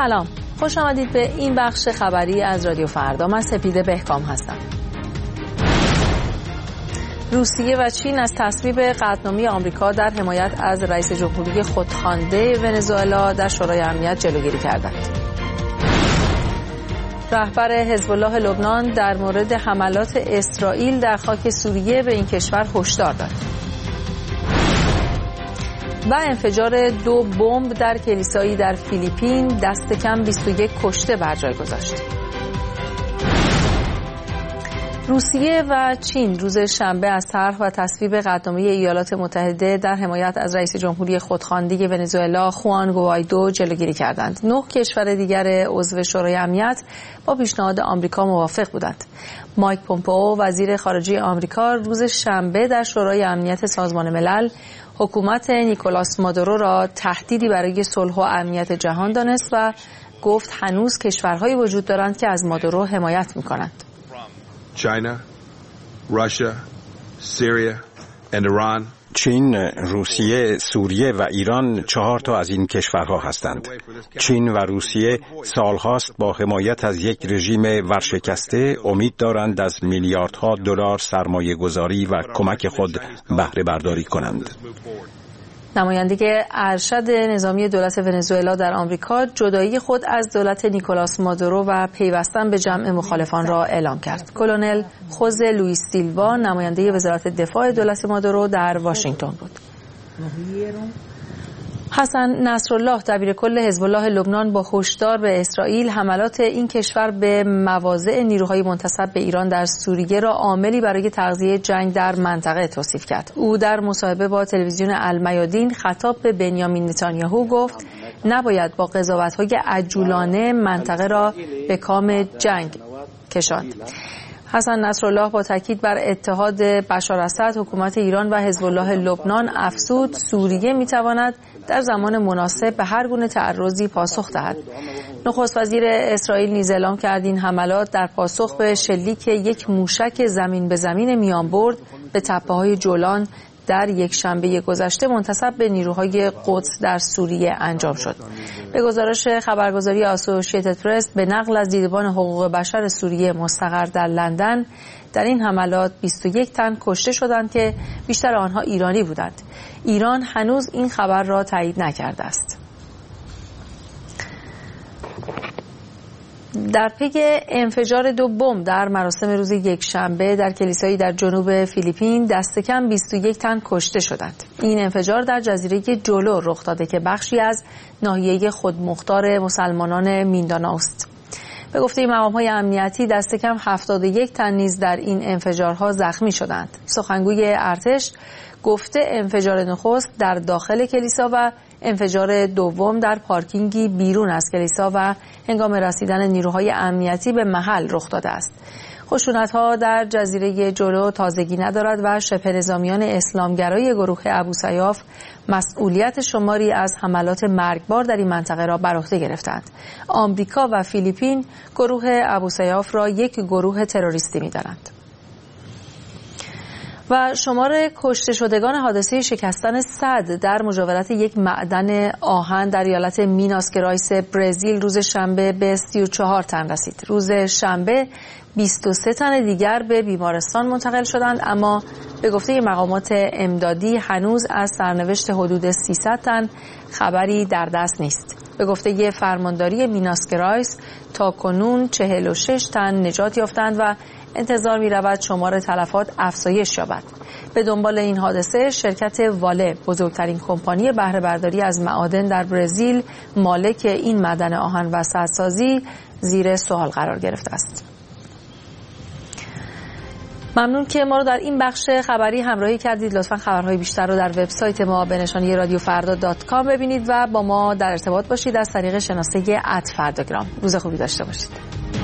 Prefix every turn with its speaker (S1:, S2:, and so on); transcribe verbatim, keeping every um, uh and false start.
S1: سلام، خوش آمدید به این بخش خبری از رادیو فردا. من سپیده بهکام هستم. روسیه و چین از تصویب قطعنامه آمریکا در حمایت از رئیس جمهوری خودخوانده ونزوئلا در شورای امنیت جلوگیری کردند. رهبر حزب الله لبنان در مورد حملات اسرائیل در خاک سوریه به این کشور هشدار داد. و انفجار دو بمب در کلیسایی در فیلیپین دست کم بیست و یک کشته بر جای گذاشت. روسیه و چین روز شنبه از طرح و تصویب قطعنامه ایالات متحده در حمایت از رئیس جمهوری خودخوانده ونزوئلا خوان گوایدو جلوگیری کردند. نه کشور دیگر عضو شورای امنیت با پیشنهاد آمریکا موافق بودند. مایک پومپئو وزیر خارجه آمریکا روز شنبه در شورای امنیت سازمان ملل حکومت نیکولاس مادورو را تهدیدی برای صلح و امنیت جهان دانست و گفت هنوز کشورهایی وجود دارند که از مادورو حمایت می‌کنند.
S2: China, Russia, Syria and Iran.
S3: چین، روسیه، سوریه و ایران چهار تا از این کشورها هستند. چین و روسیه سالهاست با حمایت از یک رژیم ورشکسته امید دارند از میلیاردها دلار سرمایه گذاری و کمک خود بهره برداری کنند.
S1: نماینده ارشد نظامی دولت ونزوئلا در آمریکا جدایی خود از دولت نیکولاس مادورو و پیوستن به جمع مخالفان را اعلام کرد. کلونل خوزه لوئیس سیلوا نماینده وزارت دفاع دولت مادورو در واشنگتن بود. حسن نصرالله دبیرکل حزب الله لبنان با هشدار به اسرائیل حملات این کشور به مواضع نیروهای منتسب به ایران در سوریه را عاملی برای تغذیه جنگ در منطقه توصیف کرد. او در مصاحبه با تلویزیون المیادین خطاب به بنیامین نتانیاهو گفت نباید با قضاوت‌های عجولانه منطقه را به کام جنگ کشاند. حسن نصرالله با تاکید بر اتحاد بشار اسد، حکومت ایران و حزب الله لبنان افزود سوریه میتواند در زمان مناسب به هر گونه تعرضی پاسخ دهد. نخست وزیر اسرائیل نیز اعلام کرد این حملات در پاسخ به شلیک یک موشک زمین به زمین میانبرد به تپه‌های جولان در یک شنبه گذشته منتسب به نیروهای قدس در سوریه انجام شد. به گزارش خبرگزاری اسوسییتد پرس به نقل از دیدبان حقوق بشر سوریه مستقر در لندن، در این حملات بیست و یک تن کشته شدند که بیشتر آنها ایرانی بودند. ایران هنوز این خبر را تایید نکرده است. در پی انفجار دو بمب در مراسم روز یکشنبه در کلیسایی در جنوب فیلیپین دست کم بیست و یک تن کشته شدند. این انفجار در جزیره جولو رخ داده که بخشی از ناحیه خودمختار مسلمانان میندانائو است. به گفته مقام‌های امنیتی دست کم هفتاد و یک تن نیز در این انفجارها زخمی شدند. سخنگوی ارتش گفته انفجار نخست در داخل کلیسا و انفجار دوم در پارکینگی بیرون از کلیسا و هنگام رسیدن نیروهای امنیتی به محل رخ داده است. خشونت‌ها در جزیره جولو تازگی ندارد و شبه نظامیان اسلامگرای گروه ابوسیاف مسئولیت شماری از حملات مرگبار در این منطقه را بر عهده گرفتند. آمریکا و فیلیپین گروه ابوسیاف را یک گروه تروریستی می‌دانند. و شمار کشته شدگان حادثه شکستن سد در مجاورت یک معدن آهن در ایالت میناس گرایس برزیل روز شنبه به سی و چهار تن رسید. روز شنبه بیست و سه تن دیگر به بیمارستان منتقل شدند، اما به گفته مقامات امدادی هنوز از سرنوشت حدود سیصد تن خبری در دست نیست. به گفته فرمانداری میناس گرایس تا کنون چهل و شش تن نجات یافتند و انتظار می رود شمار تلفات افزایش یابد. به دنبال این حادثه شرکت واله، بزرگترین کمپانی بهره برداری از معادن در برزیل، مالک این معدن آهن و سدسازی، زیر سوال قرار گرفته است. ممنون که ما رو در این بخش خبری همراهی کردید. لطفاً خبرهای بیشتر رو در وبسایت ما به نشانی رادیو فردا دات کام ببینید و با ما در ارتباط باشید از طریق شناسه ات فرداگرام. روز خوبی داشته باشید.